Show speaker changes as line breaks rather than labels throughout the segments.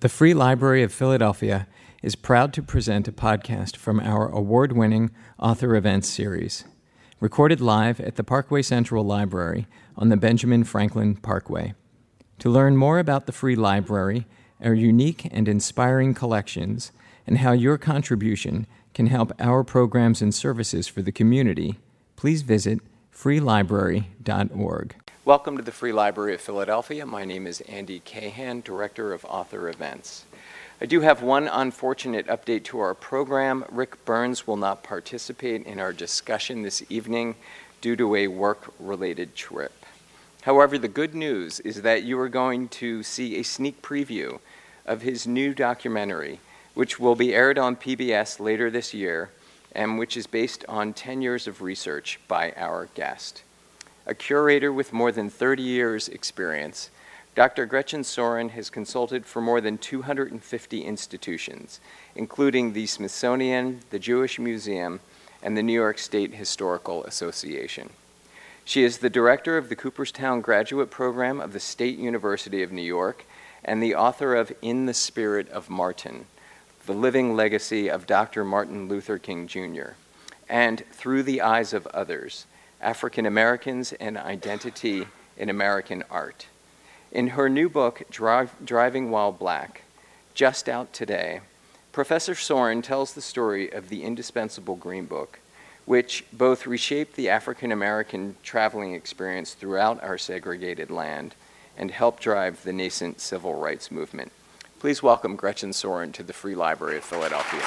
The Free Library of Philadelphia is proud to present a podcast from our award-winning Author Events series, recorded live at the Parkway Central Library on the Benjamin Franklin Parkway. To learn more about the Free Library, our unique and inspiring collections, and how your contribution can help our programs and services for the community, please visit freelibrary.org. Welcome to the Free Library of Philadelphia. My name is Andy Cahan, Director of Author Events. I do have one unfortunate update to our program. Rick Burns will not participate in our discussion this evening due to a work-related trip. However, the good news is that you are going to see a sneak preview of his new documentary, which will be aired on PBS later this year, and which is based on 10 years of research by our guest. A curator with more than 30 years' experience, Dr. Gretchen Soren has consulted for more than 250 institutions, including the Smithsonian, the Jewish Museum, and the New York State Historical Association. She is the director of the Cooperstown Graduate Program of the State University of New York and the author of In the Spirit of Martin, The Living Legacy of Dr. Martin Luther King Jr., and Through the Eyes of Others, African Americans and Identity in American Art. In her new book, Driving While Black, just out today, Professor Soren tells the story of the indispensable Green Book, which both reshaped the African American traveling experience throughout our segregated land and helped drive the nascent civil rights movement. Please welcome Gretchen Soren to the Free Library of Philadelphia.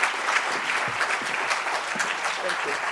Thank you.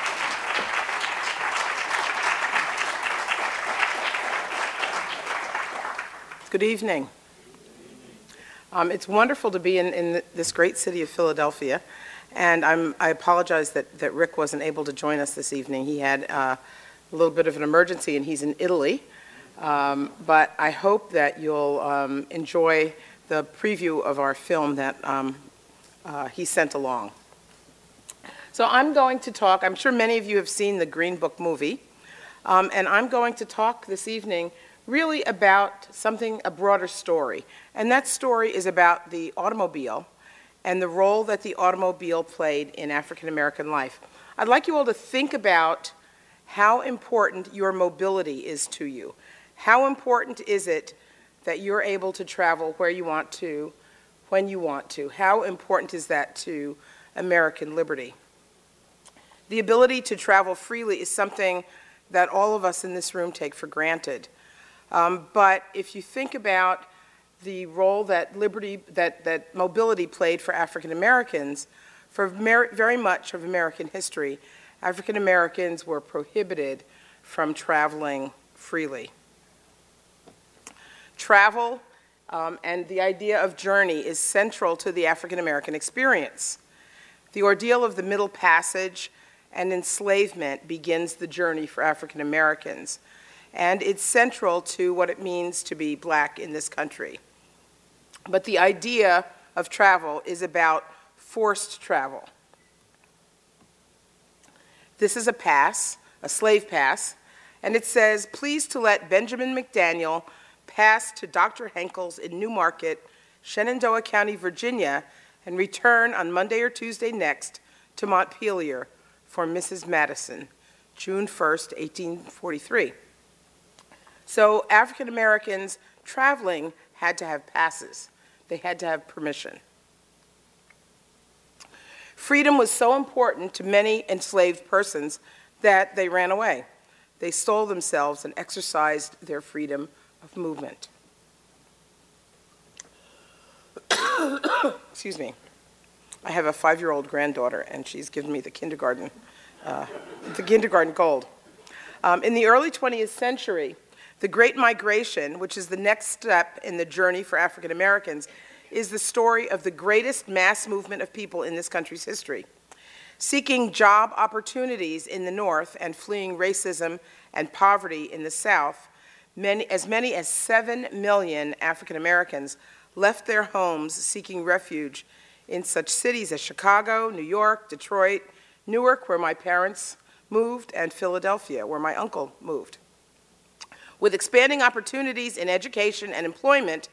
Good evening. It's wonderful to be in this great city of Philadelphia, and I apologize that Rick wasn't able to join us this evening. He had a little bit of an emergency, and he's in Italy, but I hope that you'll enjoy the preview of our film that he sent along. So I'm going to talk, I'm sure many of you have seen the Green Book movie, and I'm going to talk this evening really about a broader story. And that story is about the automobile and the role that the automobile played in African American life. I'd like you all to think about how important your mobility is to you. How important is it that you're able to travel where you want to, when you want to? How important is that to American liberty? The ability to travel freely is something that all of us in this room take for granted. But if you think about the role that mobility played for African Americans, for very much of American history, African Americans were prohibited from traveling freely. Travel and the idea of journey is central to the African American experience. The ordeal of the Middle Passage and enslavement begins the journey for African Americans, and it's central to what it means to be black in this country. But the idea of travel is about forced travel. This is a pass, a slave pass, and it says, "Please to let Benjamin McDaniel pass to Dr. Henkel's in Newmarket, Shenandoah County, Virginia, and return on Monday or Tuesday next to Montpelier for Mrs. Madison, June 1st, 1843. So African Americans traveling had to have passes. They had to have permission. Freedom was so important to many enslaved persons that they ran away. They stole themselves and exercised their freedom of movement. Excuse me. I have a 5-year-old granddaughter, and she's given me the kindergarten cold. In the early 20th century, the Great Migration, which is the next step in the journey for African Americans, is the story of the greatest mass movement of people in this country's history. Seeking job opportunities in the North and fleeing racism and poverty in the South, as many as 7 million African Americans left their homes seeking refuge in such cities as Chicago, New York, Detroit, Newark, where my parents moved, and Philadelphia, where my uncle moved. With expanding opportunities in education and employment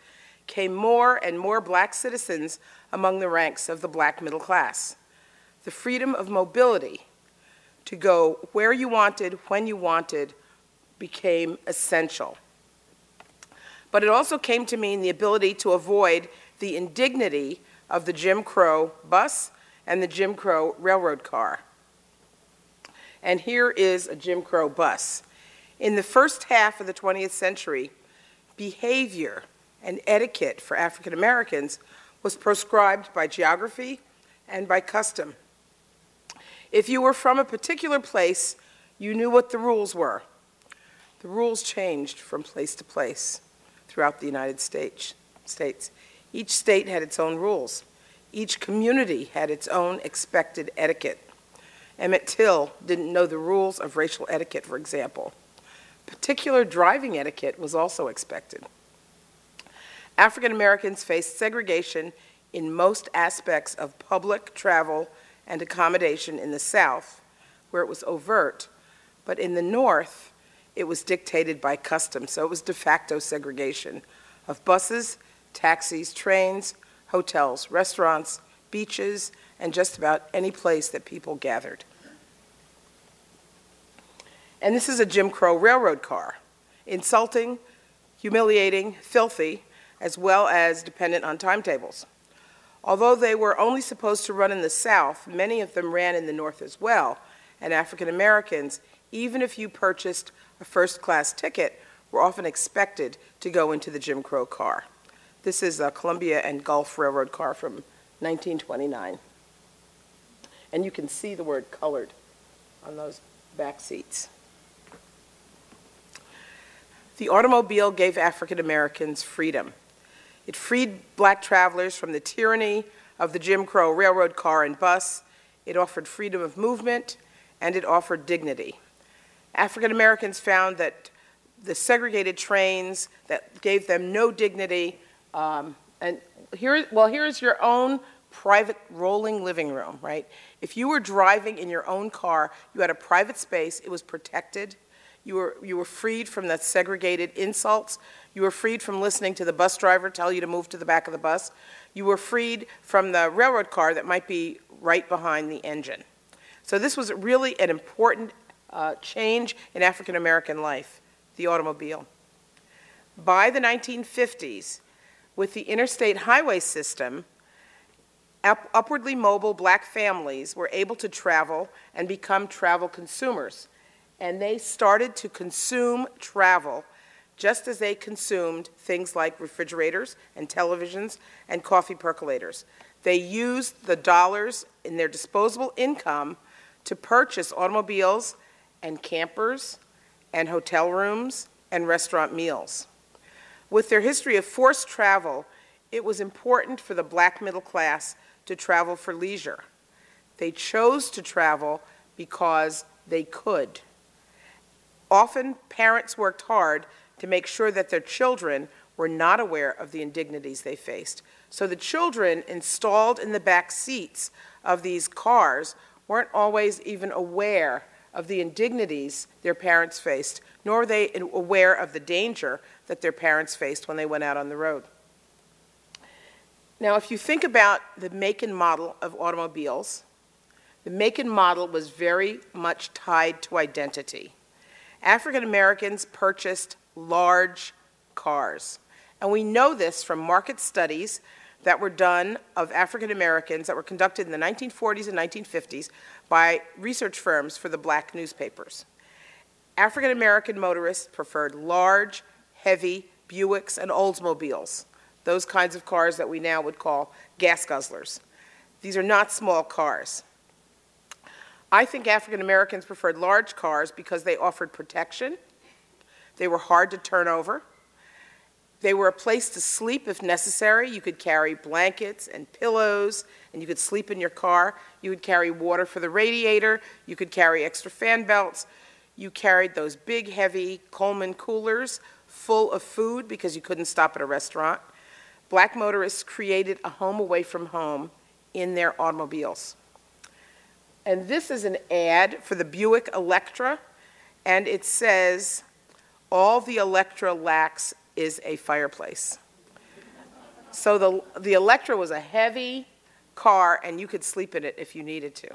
came more and more black citizens among the ranks of the black middle class. The freedom of mobility to go where you wanted, when you wanted, became essential. But it also came to mean the ability to avoid the indignity of the Jim Crow bus and the Jim Crow railroad car. And here is a Jim Crow bus. In the first half of the 20th century, behavior and etiquette for African Americans was proscribed by geography and by custom. If you were from a particular place, you knew what the rules were. The rules changed from place to place throughout the United States. Each state had its own rules. Each community had its own expected etiquette. Emmett Till didn't know the rules of racial etiquette, for example. Particular driving etiquette was also expected. African Americans faced segregation in most aspects of public travel and accommodation in the South, where it was overt, but in the North, it was dictated by custom, so it was de facto segregation of buses, taxis, trains, hotels, restaurants, beaches, and just about any place that people gathered. And this is a Jim Crow railroad car, insulting, humiliating, filthy, as well as dependent on timetables. Although they were only supposed to run in the South, many of them ran in the North as well, and African Americans, even if you purchased a first-class ticket, were often expected to go into the Jim Crow car. This is a Columbia and Gulf Railroad car from 1929. And you can see the word colored on those back seats. The automobile gave African Americans freedom. It freed black travelers from the tyranny of the Jim Crow railroad car and bus. It offered freedom of movement, and it offered dignity. African Americans found that the segregated trains that gave them no dignity, and here's your own private rolling living room, right? If you were driving in your own car, you had a private space, it was protected. You were freed from the segregated insults. You were freed from listening to the bus driver tell you to move to the back of the bus. You were freed from the railroad car that might be right behind the engine. So this was really an important change in African American life, the automobile. By the 1950s, with the interstate highway system, upwardly mobile black families were able to travel and become travel consumers. And they started to consume travel just as they consumed things like refrigerators and televisions and coffee percolators. They used the dollars in their disposable income to purchase automobiles and campers and hotel rooms and restaurant meals. With their history of forced travel, it was important for the black middle class to travel for leisure. They chose to travel because they could. Often, parents worked hard to make sure that their children were not aware of the indignities they faced. So the children installed in the back seats of these cars weren't always even aware of the indignities their parents faced, nor were they aware of the danger that their parents faced when they went out on the road. Now, if you think about the make and model of automobiles, the make and model was very much tied to identity. African Americans purchased large cars. And we know this from market studies that were done of African Americans that were conducted in the 1940s and 1950s by research firms for the black newspapers. African American motorists preferred large, heavy Buicks and Oldsmobiles, those kinds of cars that we now would call gas guzzlers. These are not small cars. I think African Americans preferred large cars because they offered protection, they were hard to turn over, they were a place to sleep if necessary. You could carry blankets and pillows, and you could sleep in your car. You would carry water for the radiator, you could carry extra fan belts, you carried those big, heavy Coleman coolers full of food because you couldn't stop at a restaurant. Black motorists created a home away from home in their automobiles. And this is an ad for the Buick Electra, and it says, "All the Electra lacks is a fireplace." So the Electra was a heavy car, and you could sleep in it if you needed to.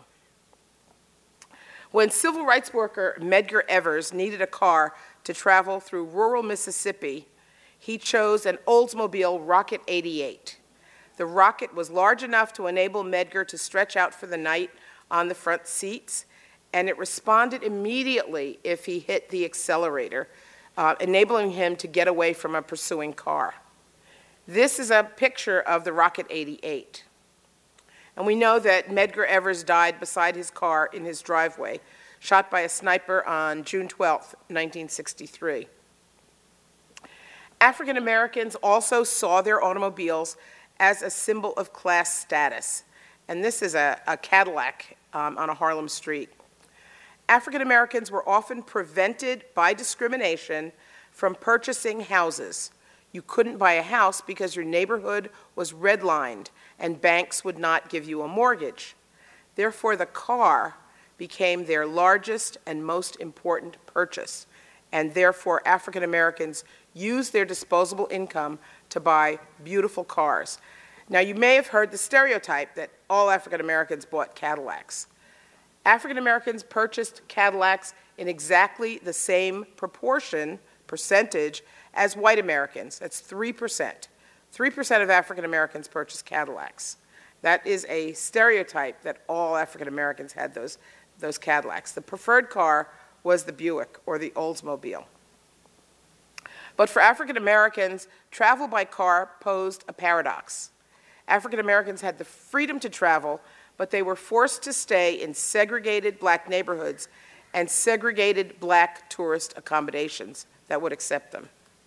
When civil rights worker Medgar Evers needed a car to travel through rural Mississippi, he chose an Oldsmobile Rocket 88. The Rocket was large enough to enable Medgar to stretch out for the night on the front seats, and it responded immediately if he hit the accelerator, enabling him to get away from a pursuing car. This is a picture of the Rocket 88. And we know that Medgar Evers died beside his car in his driveway, shot by a sniper on June 12, 1963. African Americans also saw their automobiles as a symbol of class status. And this is a Cadillac on a Harlem street. African Americans were often prevented by discrimination from purchasing houses. You couldn't buy a house because your neighborhood was redlined and banks would not give you a mortgage. Therefore, the car became their largest and most important purchase, and therefore African Americans used their disposable income to buy beautiful cars. Now, you may have heard the stereotype that all African Americans bought Cadillacs. African Americans purchased Cadillacs in exactly the same percentage as white Americans. That's 3%. 3% of African Americans purchased Cadillacs. That is a stereotype that all African Americans had those Cadillacs. The preferred car was the Buick or the Oldsmobile. But for African Americans, travel by car posed a paradox. African Americans had the freedom to travel, but they were forced to stay in segregated black neighborhoods and segregated black tourist accommodations that would accept them.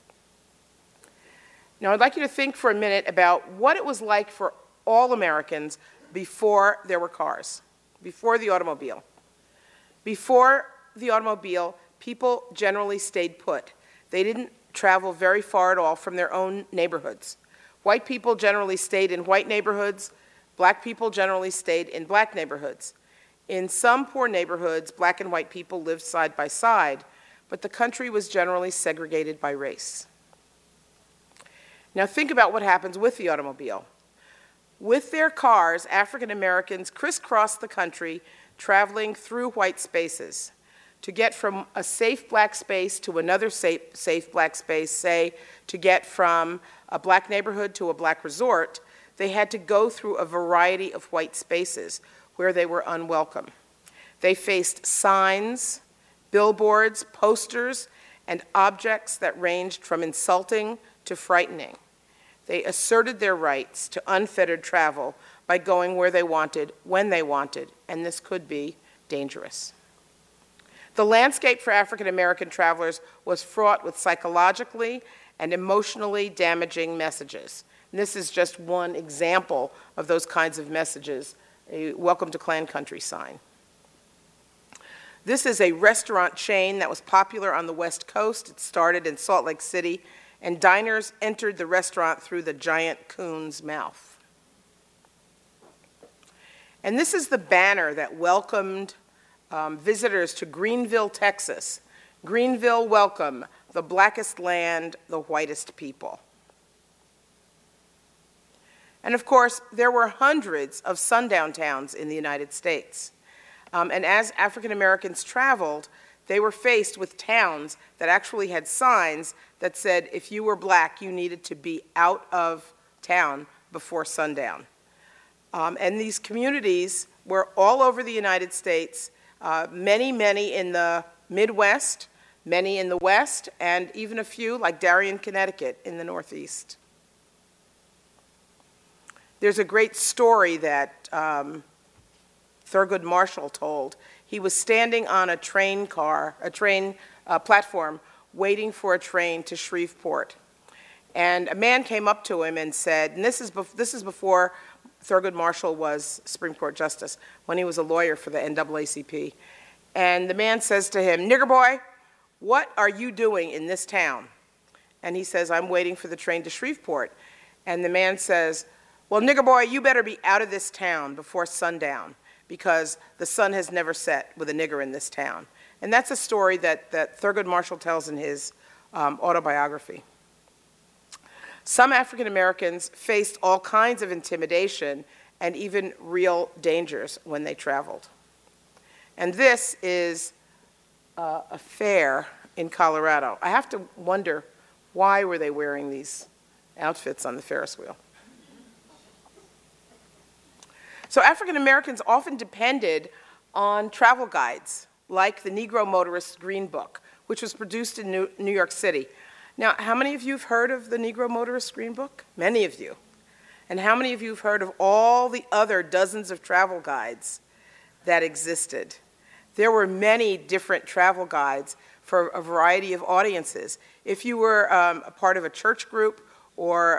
Now, I'd like you to think for a minute about what it was like for all Americans before there were cars, before the automobile. Before the automobile, people generally stayed put. They didn't travel very far at all from their own neighborhoods. White people generally stayed in white neighborhoods. Black people generally stayed in black neighborhoods. In some poor neighborhoods, black and white people lived side by side, but the country was generally segregated by race. Now think about what happens with the automobile. With their cars, African Americans crisscrossed the country, traveling through white spaces. To get from a safe black space to another safe black space, say, to get from a black neighborhood to a black resort, they had to go through a variety of white spaces where they were unwelcome. They faced signs, billboards, posters, and objects that ranged from insulting to frightening. They asserted their rights to unfettered travel by going where they wanted, when they wanted, and this could be dangerous. The landscape for African American travelers was fraught with psychologically and emotionally damaging messages. And this is just one example of those kinds of messages, a welcome to Klan Country sign. This is a restaurant chain that was popular on the West Coast. It started in Salt Lake City, and diners entered the restaurant through the giant coon's mouth. And this is the banner that welcomed visitors to Greenville, Texas. Greenville, welcome, the blackest land, the whitest people. And of course, there were hundreds of sundown towns in the United States. And as African Americans traveled, they were faced with towns that actually had signs that said if you were black, you needed to be out of town before sundown. And these communities were all over the United States, many in the Midwest, many in the West, and even a few, like Darien, Connecticut, in the Northeast. There's a great story that Thurgood Marshall told. He was standing on a train platform, waiting for a train to Shreveport. And a man came up to him and said, and this is before Thurgood Marshall was Supreme Court Justice, when he was a lawyer for the NAACP. And the man says to him, "Nigger boy, what are you doing in this town?" And he says, "I'm waiting for the train to Shreveport." And the man says, "Well, nigger boy, you better be out of this town before sundown, because the sun has never set with a nigger in this town." And that's a story that Thurgood Marshall tells in his autobiography. Some African Americans faced all kinds of intimidation and even real dangers when they traveled. And this is a fair in Colorado. I have to wonder, why were they wearing these outfits on the Ferris wheel? So African Americans often depended on travel guides, like the Negro Motorist's Green Book, which was produced in New York City. Now, how many of you have heard of the Negro Motorist's Green Book? Many of you. And how many of you have heard of all the other dozens of travel guides that existed? There were many different travel guides for a variety of audiences. If you were a part of a church group or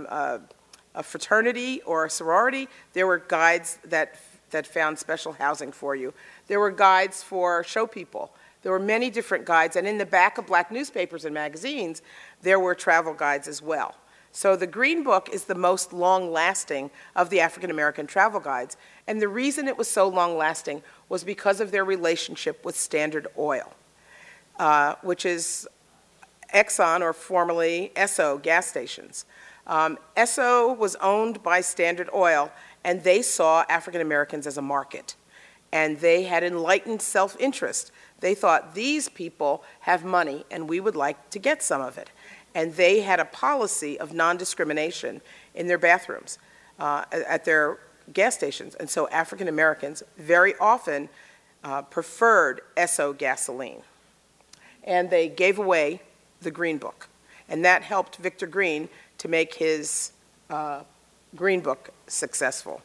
a fraternity or a sorority, there were guides that found special housing for you. There were guides for show people. There were many different guides, and in the back of black newspapers and magazines, there were travel guides as well. So the Green Book is the most long-lasting of the African American travel guides, and the reason it was so long-lasting was because of their relationship with Standard Oil, which is Exxon, or formerly Esso, gas stations. Esso was owned by Standard Oil, and they saw African Americans as a market, and they had enlightened self-interest. They thought, these people have money, and we would like to get some of it. And they had a policy of non-discrimination in their bathrooms at their gas stations. And so African Americans very often preferred Esso gasoline. And they gave away the Green Book. And that helped Victor Green to make his Green Book successful.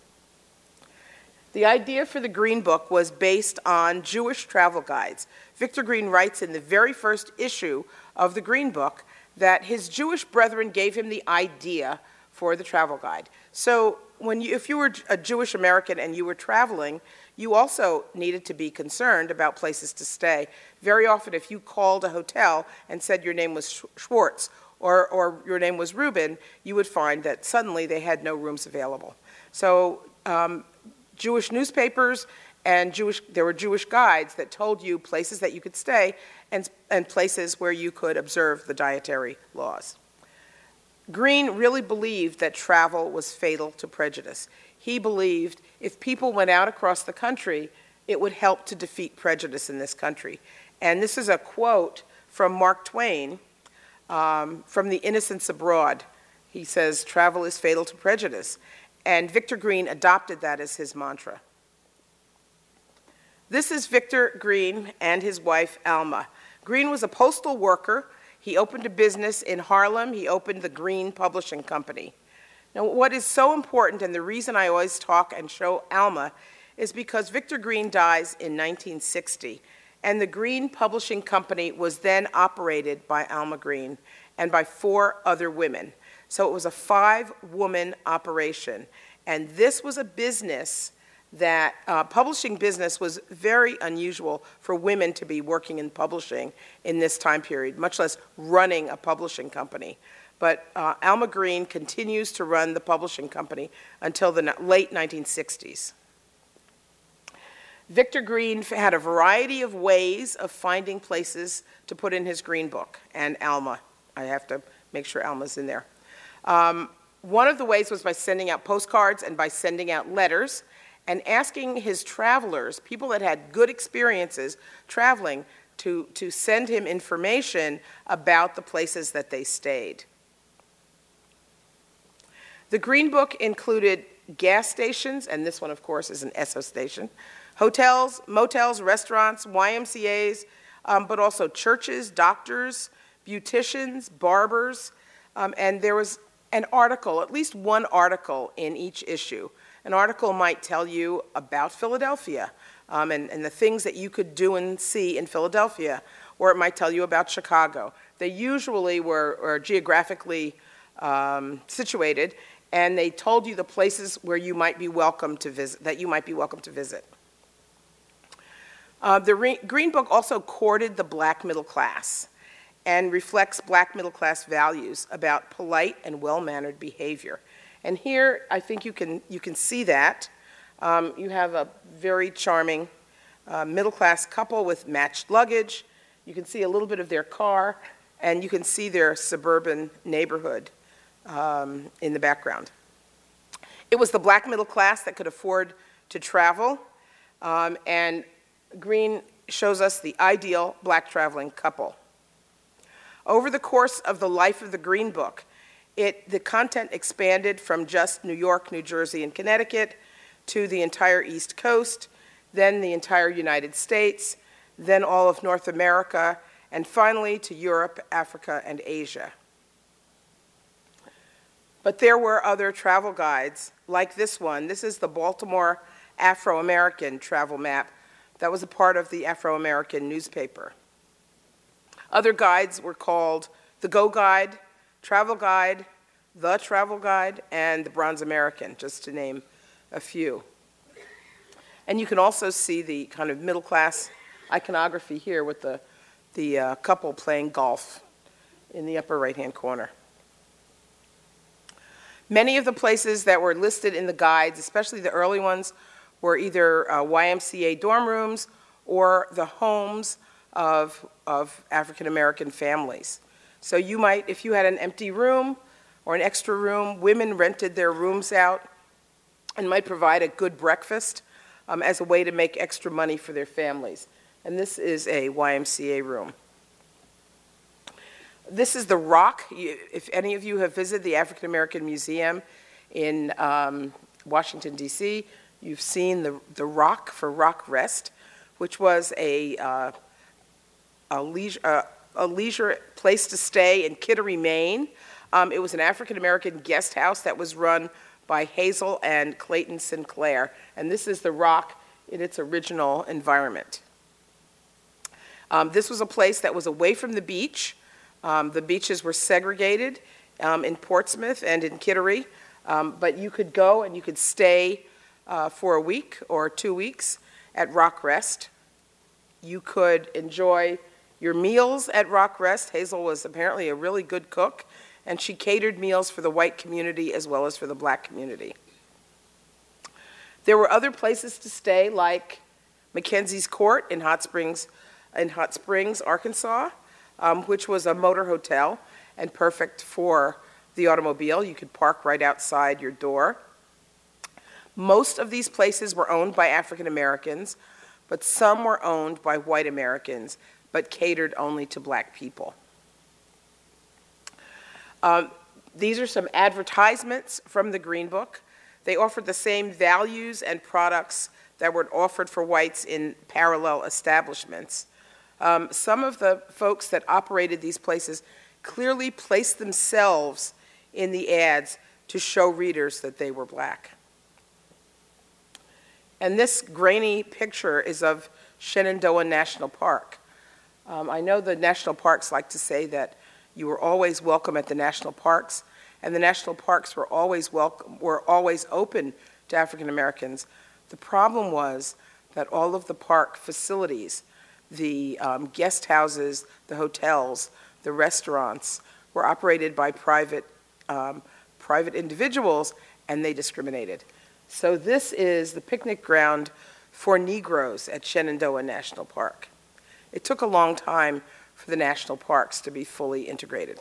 The idea for the Green Book was based on Jewish travel guides. Victor Green writes in the very first issue of the Green Book that his Jewish brethren gave him the idea for the travel guide. So if you were a Jewish American and you were traveling, you also needed to be concerned about places to stay. Very often, if you called a hotel and said your name was Schwartz or your name was Rubin, you would find that suddenly they had no rooms available. So Jewish newspapers and there were Jewish guides that told you places that you could stay and places where you could observe the dietary laws. Green really believed that travel was fatal to prejudice. He believed if people went out across the country, it would help to defeat prejudice in this country. And this is a quote from Mark Twain from The Innocents Abroad. He says, "Travel is fatal to prejudice." And Victor Green adopted that as his mantra. This is Victor Green and his wife, Alma. Green was a postal worker. He opened a business in Harlem. He opened the Green Publishing Company. Now, what is so important, and the reason I always talk and show Alma, is because Victor Green dies in 1960, and the Green Publishing Company was then operated by Alma Green and by 4 other women. So it was a 5-woman operation, and this was a business that publishing business was very unusual for women to be working in publishing in this time period, much less running a publishing company. But Alma Green continues to run the publishing company until the late 1960s. Victor Green had a variety of ways of finding places to put in his Green Book, and Alma. I have to make sure Alma's in there. One of the ways was by sending out postcards and by sending out letters and asking his travelers, people that had good experiences traveling, to send him information about the places that they stayed. The Green Book included gas stations, and this one, of course, is an Esso station, hotels, motels, restaurants, YMCAs, but also churches, doctors, beauticians, barbers, and there was an article, at least one article in each issue. An article might tell you about Philadelphia and the things that you could do and see in Philadelphia, or it might tell you about Chicago. They usually were geographically situated, and they told you the places where you might be welcome to visit, that you might be welcome to visit. The Green Book also courted the black middle class and reflects black middle class values about polite and well-mannered behavior. And here, I think you can see that. You have a very charming middle-class couple with matched luggage. You can see a little bit of their car, and you can see their suburban neighborhood in the background. It was the black middle class that could afford to travel, and green shows us the ideal black traveling couple. Over the course of the life of the Green Book, the content expanded from just New York, New Jersey, and Connecticut to the entire East Coast, then the entire United States, then all of North America, and finally to Europe, Africa, and Asia. But there were other travel guides, like this one. This is the Baltimore Afro-American travel map that was a part of the Afro-American newspaper. Other guides were called the Go Guide, Travel Guide, the Travel Guide, and the Bronze American, just to name a few. And you can also see the kind of middle-class iconography here with the couple playing golf in the upper right-hand corner. Many of the places that were listed in the guides, especially the early ones, were either YMCA dorm rooms or the homes of African-American families. So you might, if you had an empty room or an extra room, women rented their rooms out and might provide a good breakfast as a way to make extra money for their families. And this is a YMCA room. This is the Rock. If any of you have visited the African American Museum in Washington, D.C., you've seen the Rock for Rock Rest, which was a leisure place to stay in Kittery, Maine. It was an African American guest house that was run by Hazel and Clayton Sinclair, and this is the Rock in its original environment. This was a place that was away from the beach. The beaches were segregated in Portsmouth and in Kittery, but you could go and you could stay for a week or 2 weeks at Rock Rest. You could enjoy your meals at Rock Rest. Hazel was apparently a really good cook, and she catered meals for the white community as well as for the black community. There were other places to stay, like Mackenzie's Court in Hot Springs, Arkansas, which was a motor hotel and perfect for the automobile. You could park right outside your door. Most of these places were owned by African Americans, but some were owned by white Americans, but catered only to black people. These are some advertisements from the Green Book. They offered the same values and products that were offered for whites in parallel establishments. Some of the folks that operated these places clearly placed themselves in the ads to show readers that they were black. And this grainy picture is of Shenandoah National Park. I know the national parks like to say that you were always welcome at the national parks, and the national parks were always open to African Americans. The problem was that all of the park facilities, the guest houses, the hotels, the restaurants, were operated by private individuals, and they discriminated. So this is the picnic ground for Negroes at Shenandoah National Park. It took a long time for the national parks to be fully integrated.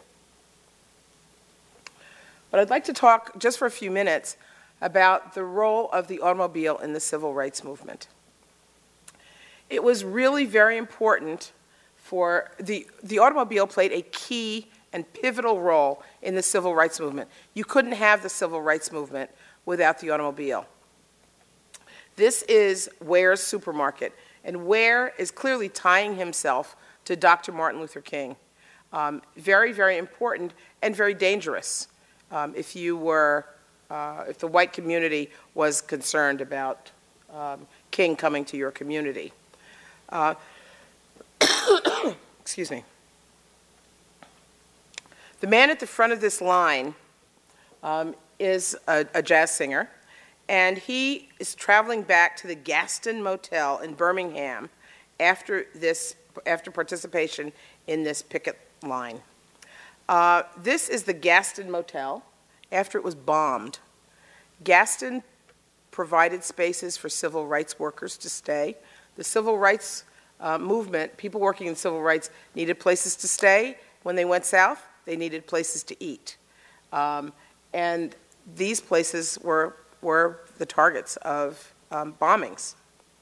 But I'd like to talk just for a few minutes about the role of the automobile in the civil rights movement. It was really very important for the automobile played a key and pivotal role in the civil rights movement. You couldn't have the civil rights movement without the automobile. This is Ware's supermarket, and Ware is clearly tying himself to Dr. Martin Luther King. Very, very important and very dangerous if the white community was concerned about King coming to your community. Excuse me. The man at the front of this line is a jazz singer, and he is traveling back to the Gaston Motel in Birmingham after participation in this picket line. This is the Gaston Motel after it was bombed. Gaston provided spaces for civil rights workers to stay. The civil rights movement, people working in civil rights, needed places to stay. When they went south, they needed places to eat. And these places were the targets of bombings.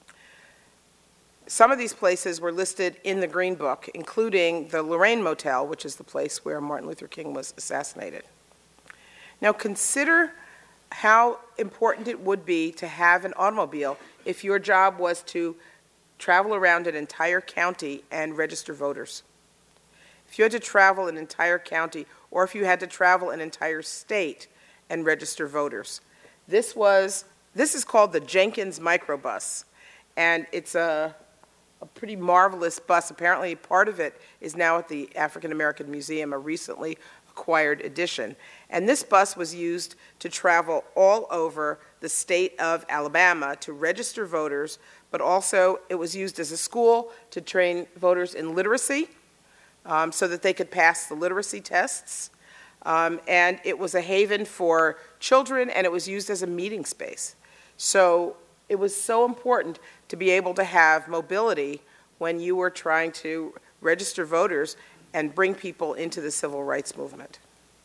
Some of these places were listed in the Green Book, including the Lorraine Motel, which is the place where Martin Luther King was assassinated. Now consider how important it would be to have an automobile if your job was to travel around an entire county and register voters. If you had to travel an entire county, or if you had to travel an entire state and register voters. This is called the Jenkins microbus, and it's a pretty marvelous bus. Apparently, part of it is now at the African American Museum, a recently acquired edition. And this bus was used to travel all over the state of Alabama to register voters, but also it was used as a school to train voters in literacy so that they could pass the literacy tests. And it was a haven for children, and it was used as a meeting space. So it was so important to be able to have mobility when you were trying to register voters and bring people into the civil rights movement.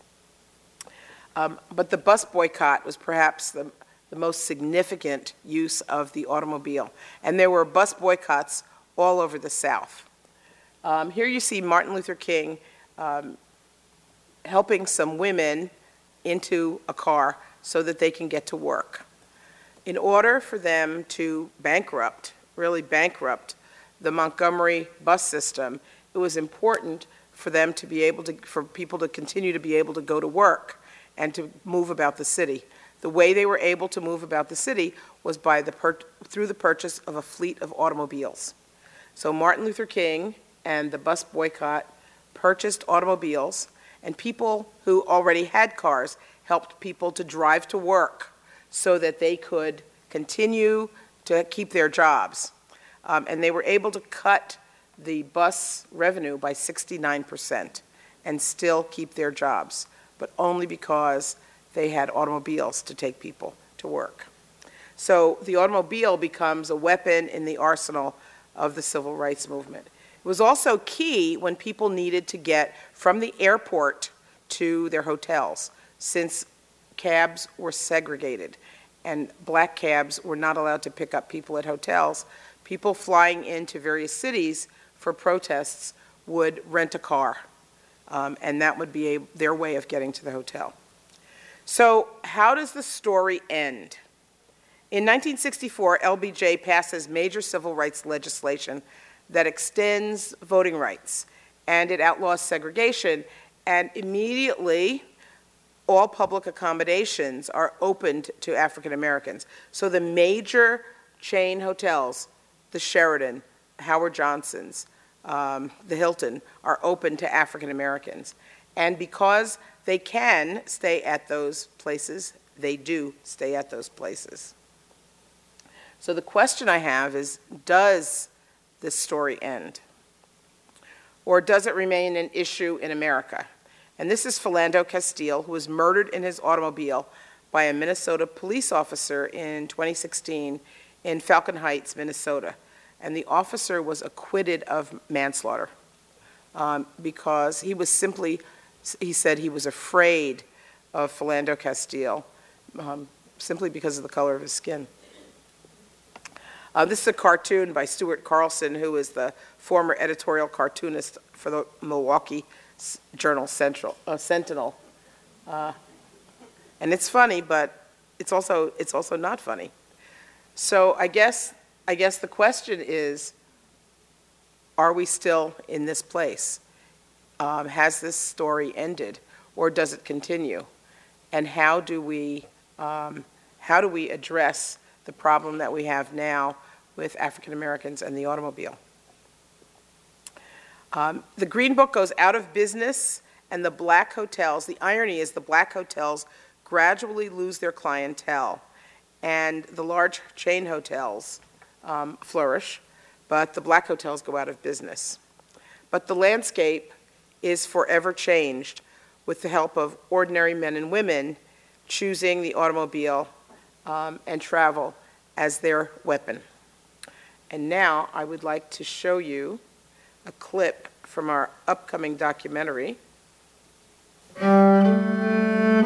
But the bus boycott was perhaps the most significant use of the automobile. And there were bus boycotts all over the South. Here you see Martin Luther King helping some women into a car so that they can get to work. In order for them to really bankrupt the Montgomery bus system, it was important for them to be able to, for people to continue to be able to go to work and to move about the city. The way they were able to move about the city was through the purchase of a fleet of automobiles. So Martin Luther King and the bus boycott purchased automobiles, and people who already had cars helped people to drive to work so that they could continue to keep their jobs. And they were able to cut the bus revenue by 69% and still keep their jobs, but only because they had automobiles to take people to work. So the automobile becomes a weapon in the arsenal of the civil rights movement. It was also key when people needed to get from the airport to their hotels, since cabs were segregated and black cabs were not allowed to pick up people at hotels. People flying into various cities for protests would rent a car, and that would be their way of getting to the hotel. So how does the story end? In 1964, LBJ passes major civil rights legislation that extends voting rights, and it outlaws segregation, and immediately all public accommodations are opened to African Americans. So the major chain hotels, the Sheraton, Howard Johnson's, the Hilton, are open to African Americans. And because they can stay at those places, they do stay at those places. So the question I have is, does this story end? Or does it remain an issue in America? And this is Philando Castile, who was murdered in his automobile by a Minnesota police officer in 2016 in Falcon Heights, Minnesota. And the officer was acquitted of manslaughter because he said he was afraid of Philando Castile simply because of the color of his skin. This is a cartoon by Stuart Carlson, who is the former editorial cartoonist for the Milwaukee Journal Sentinel. And it's funny, but it's also not funny. So I guess the question is, are we still in this place? Has this story ended, or does it continue? And how do we address the problem that we have now with African Americans and the automobile? The Green Book goes out of business, and the black hotels, the irony is the black hotels gradually lose their clientele, and the large chain hotels flourish, but the black hotels go out of business. But the landscape is forever changed with the help of ordinary men and women choosing the automobile and travel as their weapon. And now I would like to show you a clip from our upcoming documentary.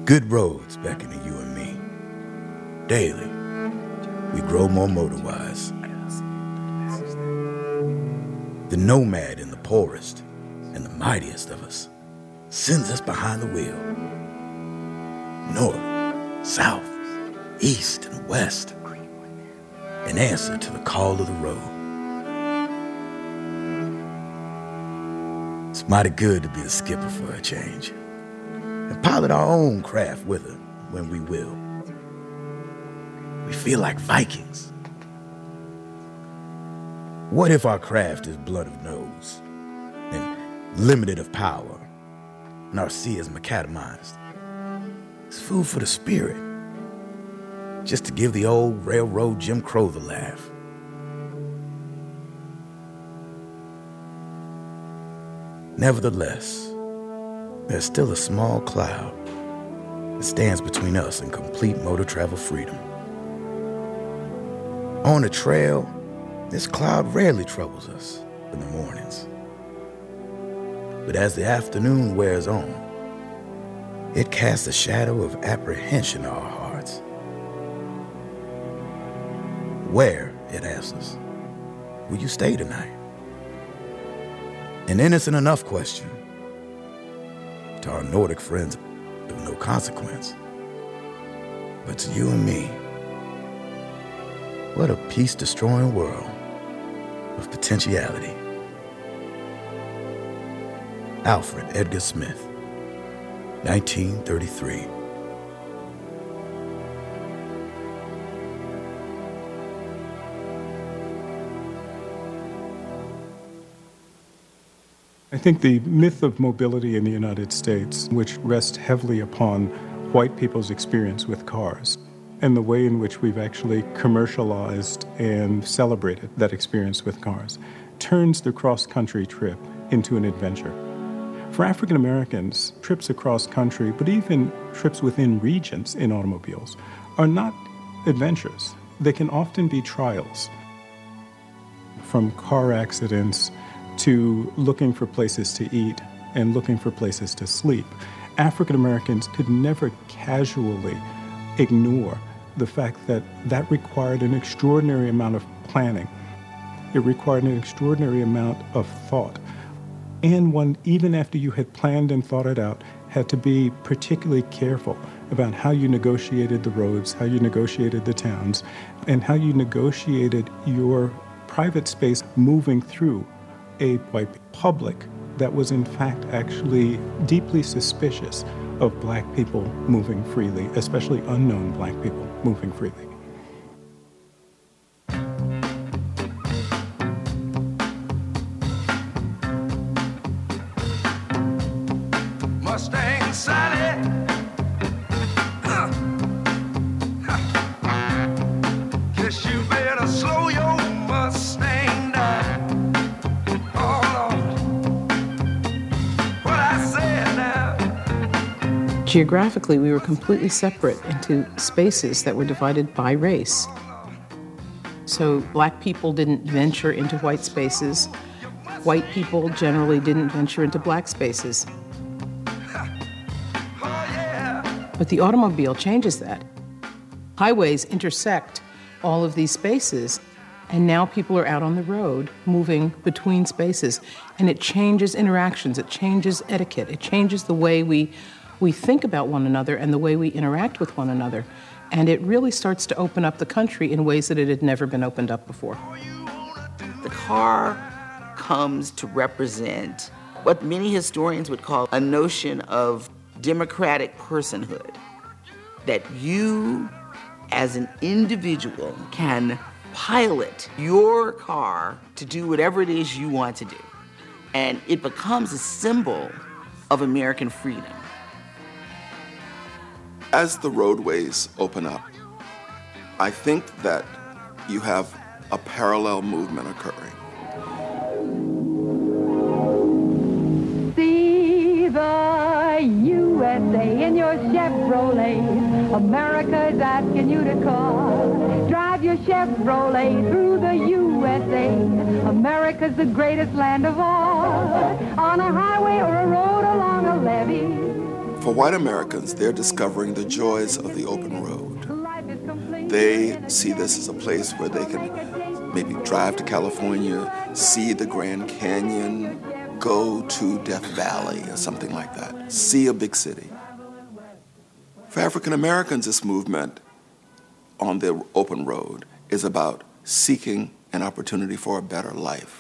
Good roads beckon to you and me. Daily, we grow more motor-wise. The nomad in the poorest and the mightiest of us sends us behind the wheel. North, south, east, and west, in answer to the call of the road. It's mighty good to be the skipper for a change, and pilot our own craft with her when we will. We feel like Vikings. What if our craft is blunt of nose and limited of power, and our sea is macadamized? It's food for the spirit, just to give the old railroad Jim Crow the laugh. Nevertheless, there's still a small cloud that stands between us and complete motor travel freedom. On the trail, this cloud rarely troubles us in the mornings. But as the afternoon wears on, it casts a shadow of apprehension on our hearts. Where, it asks us, will you stay tonight? An innocent enough question to our Nordic friends of no consequence. But to you and me, what a peace-destroying world of potentiality. Alfred Edgar Smith, 1933.
I think the myth of mobility in the United States, which rests heavily upon white people's experience with cars, and the way in which we've actually commercialized and celebrated that experience with cars, turns the cross-country trip into an adventure. For African Americans, trips across country, but even trips within regions in automobiles, are not adventures. They can often be trials. From car accidents to looking for places to eat and looking for places to sleep, African Americans could never casually ignore the fact that that required an extraordinary amount of planning. It required an extraordinary amount of thought. And one, even after you had planned and thought it out, had to be particularly careful about how you negotiated the roads, how you negotiated the towns, and how you negotiated your private space moving through a white public that was in fact actually deeply suspicious of black people moving freely, especially unknown black people moving freely.
Mustang Sally, guess you better slow your Mustang down. Oh Lord, what I said now.
Geographically, we were completely separate into spaces that were divided by race. So black people didn't venture into white spaces. White people generally didn't venture into black spaces. But the automobile changes that. Highways intersect all of these spaces, and now people are out on the road moving between spaces, and it changes interactions, it changes etiquette, it changes the way we think about one another and the way we interact with one another, and it really starts to open up the country in ways that it had never been opened up before.
The car comes to represent what many historians would call a notion of democratic personhood, that you as an individual can pilot your car to do whatever it is you want to do. And it becomes a symbol of American freedom.
As the roadways open up, I think that you have a parallel movement occurring.
See the USA in your Chevrolet. America's asking you to call. Drive your Chevrolet through the USA. America's the greatest land of all. On a highway or a road along a levee.
For white Americans, they're discovering the joys of the open road. They see this as a place where they can maybe drive to California, see the Grand Canyon, go to Death Valley or something like that, see a big city. For African Americans, this movement on the open road is about seeking an opportunity for a better life.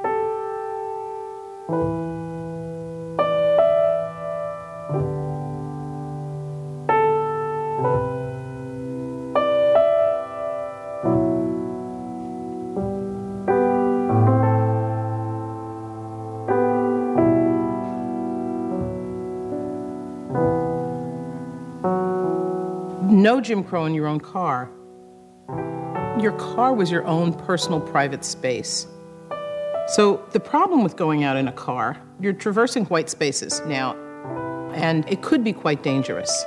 No Jim Crow in your own car. Your car was your own personal private space. So the problem with going out in a car, you're traversing white spaces now, and it could be quite dangerous.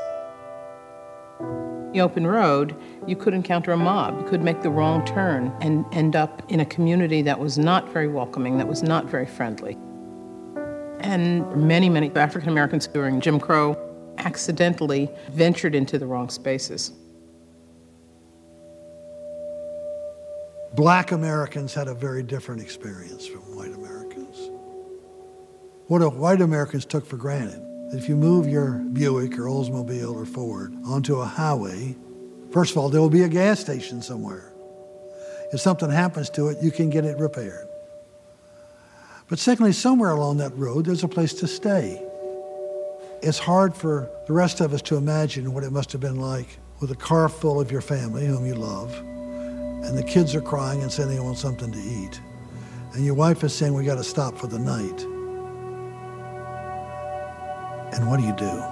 The open road, you could encounter a mob. You could make the wrong turn and end up in a community that was not very welcoming, that was not very friendly. And many, many African Americans during Jim Crow accidentally ventured into the wrong spaces.
Black Americans had a very different experience from white Americans. What white Americans took for granted, that if you move your Buick or Oldsmobile or Ford onto a highway, first of all, there will be a gas station somewhere. If something happens to it, you can get it repaired. But secondly, somewhere along that road, there's a place to stay. It's hard for the rest of us to imagine what it must have been like with a car full of your family, whom you love, and the kids are crying and saying they want something to eat. And your wife is saying, we got to stop for the night. And what do you do?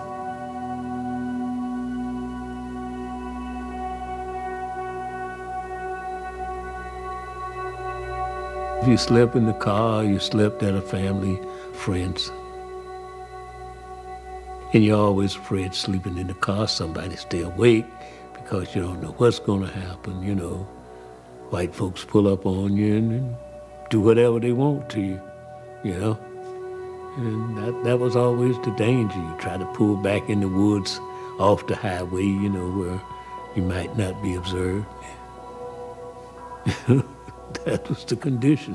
If you slept in the car, you slept at a family, friends. And you're always afraid sleeping in the car, somebody stay awake because you don't know what's going to happen, you know. White folks pull up on you and do whatever they want to you, you know. And that was always the danger. You try to pull back in the woods off the highway, you know, where you might not be observed. That was the condition.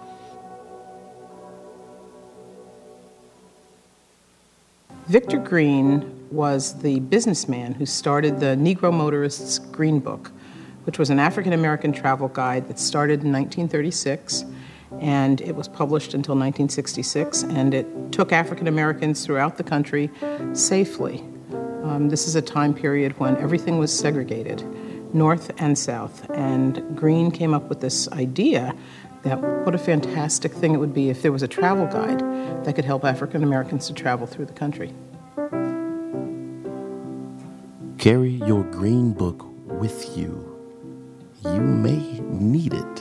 Victor Green was the businessman who started the Negro Motorist's Green Book, which was an African-American travel guide that started in 1936, and it was published until 1966, and it took African-Americans throughout the country safely. This is a time period when everything was segregated, North and South, and Green came up with this idea that what a fantastic thing it would be if there was a travel guide that could help African Americans to travel through the country.
Carry your Green Book with you. You may need it.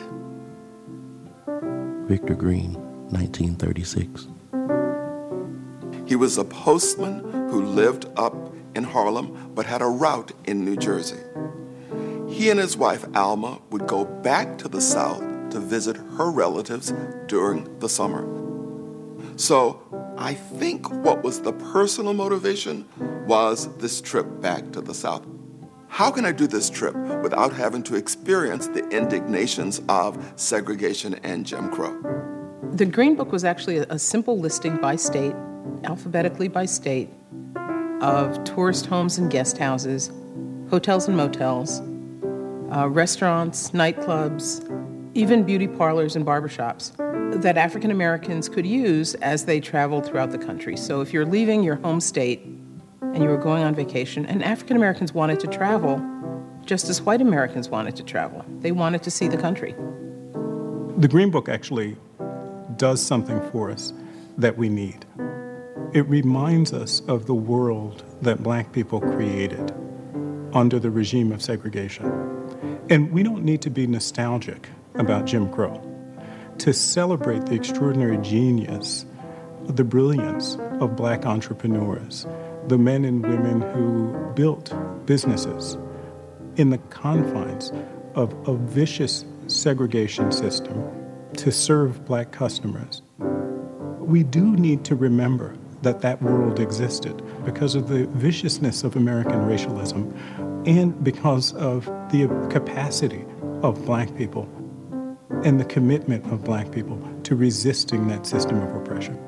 Victor Green, 1936.
He was a postman who lived up in Harlem but had a route in New Jersey. He and his wife, Alma, would go back to the South to visit her relatives during the summer. So I think what was the personal motivation was this trip back to the South. How can I do this trip without having to experience the indignations of segregation and Jim Crow?
The Green Book was actually a simple listing by state, alphabetically by state, of tourist homes and guest houses, hotels and motels, restaurants, nightclubs, even beauty parlors and barbershops that African Americans could use as they traveled throughout the country. So if you're leaving your home state and you were going on vacation, and African Americans wanted to travel just as white Americans wanted to travel. They wanted to see the country.
The Green Book actually does something for us that we need. It reminds us of the world that Black people created under the regime of segregation. And we don't need to be nostalgic about Jim Crow to celebrate the extraordinary genius, the brilliance of Black entrepreneurs, the men and women who built businesses in the confines of a vicious segregation system to serve Black customers. We do need to remember that that world existed, because of the viciousness of American racialism and because of the capacity of black people and the commitment of black people to resisting that system of oppression.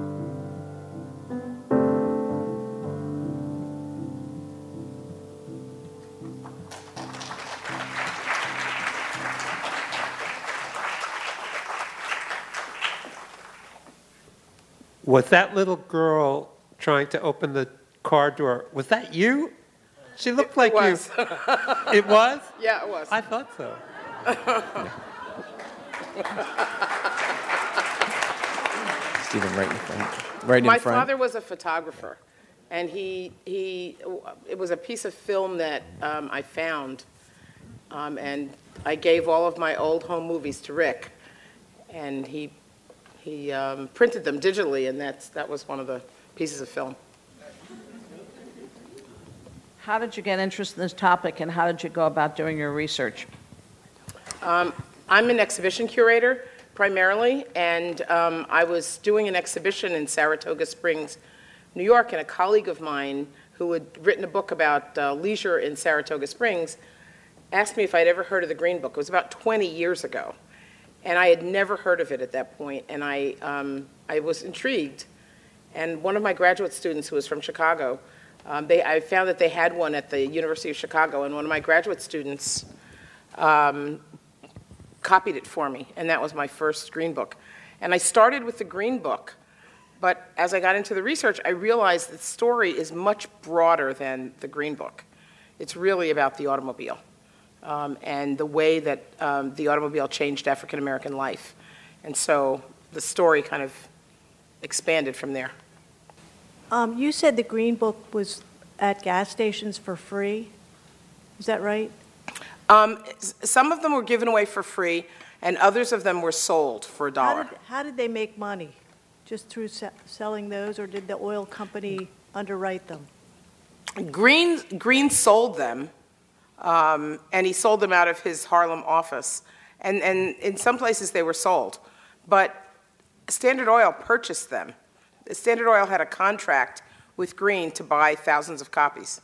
Was that little girl trying to open the car door, was that you? She looked like you. It was?
Yeah, it was.
I thought so.
Stephen, right in front. Right in
My
front.
father was a photographer, and it was a piece of film that I found, and I gave all of my old home movies to Rick, and he printed them digitally, and that was one of the pieces of film.
How did you get interested in this topic, and how did you go about doing your research?
I'm an exhibition curator, primarily, and I was doing an exhibition in Saratoga Springs, New York, and a colleague of mine who had written a book about leisure in Saratoga Springs asked me if I'd ever heard of the Green Book. It was about 20 years ago, and I had never heard of it at that point, and I was intrigued. And one of my graduate students, who was from Chicago, I found that they had one at the University of Chicago, and one of my graduate students copied it for me, and that was my first Green Book. And I started with the Green Book, but as I got into the research, I realized that the story is much broader than the Green Book. It's really about the automobile and the way that the automobile changed African American life. And so the story kind of expanded from there.
You said the Green Book was at gas stations for free. Is that right?
Some of them were given away for free, and others of them were sold for $1.
How did they make money? Just through selling those, or did the oil company underwrite them?
Green sold them, and he sold them out of his Harlem office. And in some places they were sold. But Standard Oil purchased them. Standard Oil had a contract with Green to buy thousands of copies.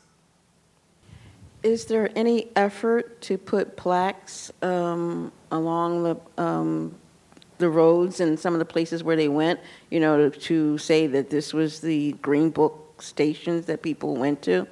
Is there any effort to put plaques along the roads and some of the places where they went, to say that this was the Green Book stations that people went to?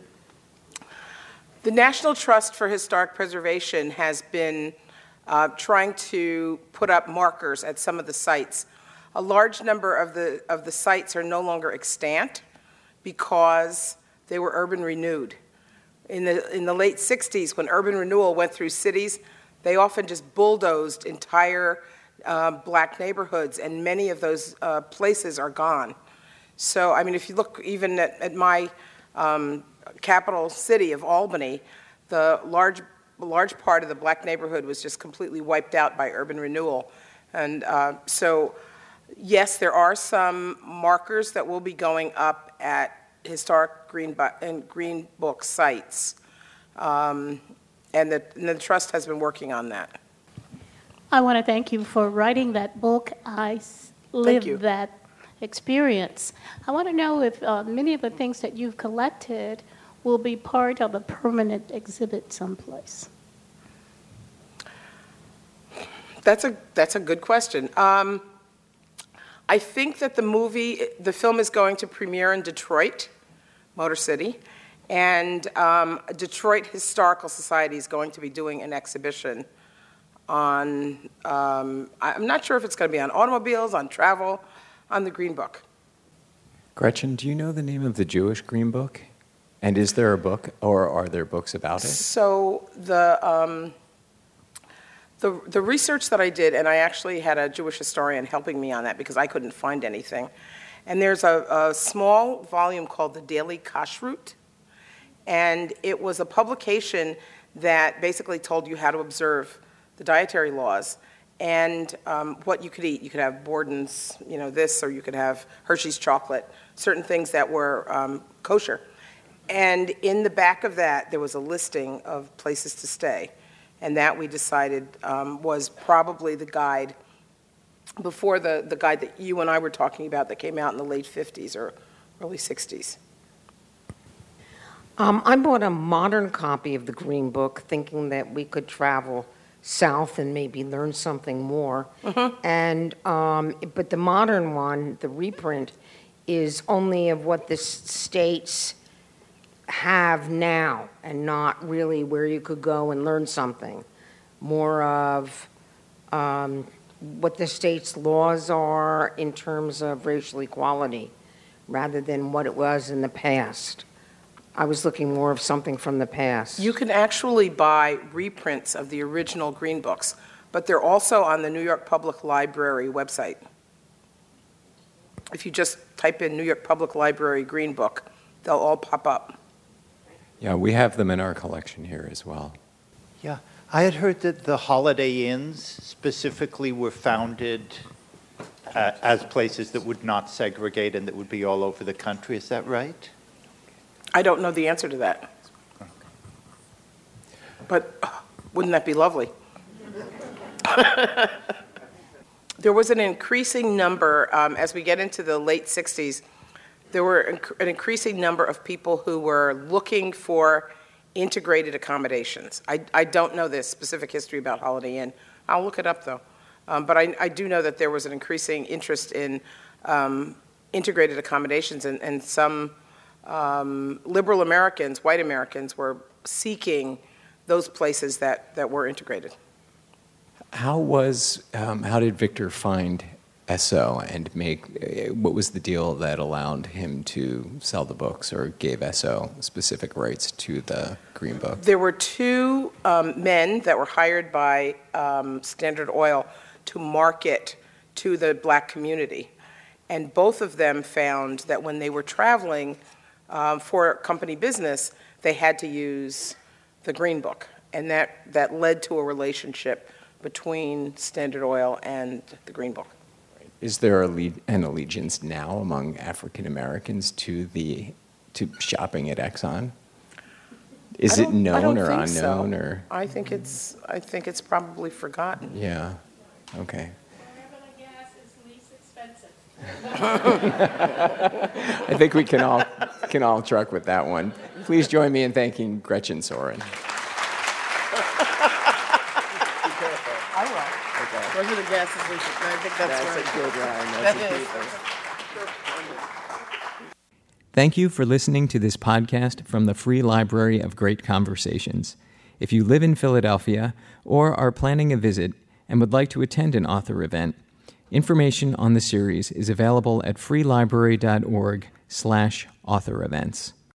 The National Trust for Historic Preservation has been trying to put up markers at some of the sites. A large number of the sites are no longer extant because they were urban renewed. In the late 60s, when urban renewal went through cities, they often just bulldozed entire black neighborhoods, and many of those places are gone. So, I mean, if you look even at my capital city of Albany, the large part of the black neighborhood was just completely wiped out by urban renewal. And so, yes, there are some markers that will be going up at historic Green Book sites, and the Trust has been working on that.
I want to thank you for writing that book. I lived that experience. I want to know if many of the things that you've collected will be part of a permanent exhibit someplace.
That's a good question. I think that the film is going to premiere in Detroit, Motor City, and Detroit Historical Society is going to be doing an exhibition on, I'm not sure if it's going to be on automobiles, on travel, on the Green Book.
Gretchen, do you know the name of the Jewish Green Book? And is there a book, or are there books about it?
So the research that I did, and I actually had a Jewish historian helping me on that because I couldn't find anything. And there's a small volume called The Daily Kashrut, and it was a publication that basically told you how to observe the dietary laws and what you could eat. You could have Borden's, this, or you could have Hershey's chocolate, certain things that were kosher. And in the back of that, there was a listing of places to stay. And that we decided was probably the guide before the guide that you and I were talking about that came out in the late 50s or early 60s.
I bought a modern copy of the Green Book, thinking that we could travel south and maybe learn something more. And but the modern one, the reprint, is only of what the states have now, and not really where you could go and learn something. More of what the state's laws are in terms of racial equality, rather than what it was in the past. I was looking more of something from the past.
You can actually buy reprints of the original Green Books, but they're also on the New York Public Library website. If you just type in New York Public Library Green Book, they'll all pop up.
Yeah, we have them in our collection here as well.
Yeah, I had heard that the Holiday Inns specifically were founded as places that would not segregate and that would be all over the country. Is that right?
I don't know the answer to that. But wouldn't that be lovely? There was an increasing number, as we get into the late 60s, there were an increasing number of people who were looking for integrated accommodations. I don't know the specific history about Holiday Inn. I'll look it up, though. But I do know that there was an increasing interest in integrated accommodations, and some liberal Americans, white Americans, were seeking those places that were integrated.
How did Victor find Esso and what was the deal that allowed him to sell the books or gave Esso specific rights to the Green Book?
There were two men that were hired by Standard Oil to market to the black community. And both of them found that when they were traveling for company business, they had to use the Green Book. And that led to a relationship between Standard Oil and the Green Book.
Is there an allegiance now among African Americans to shopping at Exxon? Is it known or unknown?
So.
Or
I think it's probably forgotten.
Yeah. Okay. I think we can all truck with that one. Please join me in thanking Gretchen Soren.
I will. Okay. Those are the gases we should. I think that's right.
A good line.
That is.
Thank you for listening to this podcast from the Free Library of Great Conversations. If you live in Philadelphia or are planning a visit and would like to attend an author event, information on the series is available at freelibrary.org/author events.